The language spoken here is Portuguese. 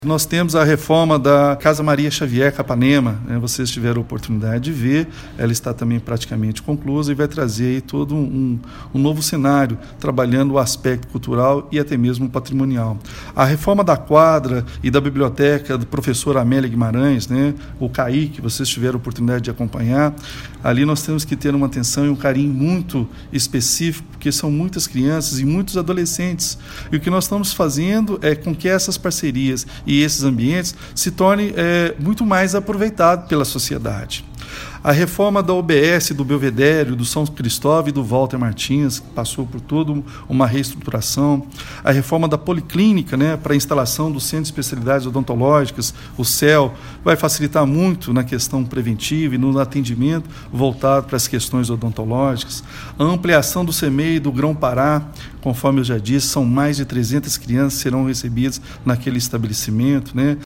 Nós temos a reforma da Casa Maria Xavier Capanema, vocês tiveram a oportunidade de ver, ela está também praticamente conclusa e vai trazer aí todo um novo cenário, trabalhando o aspecto cultural e até mesmo patrimonial. A reforma da quadra e da biblioteca do professor Amélia Guimarães, o CAI, que vocês tiveram a oportunidade de acompanhar, ali nós temos que ter uma atenção e um carinho muito específico, porque são muitas crianças e muitos adolescentes. E o que nós estamos fazendo é com que essas parcerias e esses ambientes se tornem muito mais aproveitados pela sociedade. A reforma da UBS, do Belvedere, do São Cristóvão e do Walter Martins, que passou por toda uma reestruturação. A reforma da Policlínica, para a instalação do Centro de Especialidades Odontológicas, o CEL, vai facilitar muito na questão preventiva e no atendimento voltado para as questões odontológicas. A ampliação do CEMEI do Grão-Pará, conforme eu já disse, são mais de 300 crianças que serão recebidas naquele estabelecimento,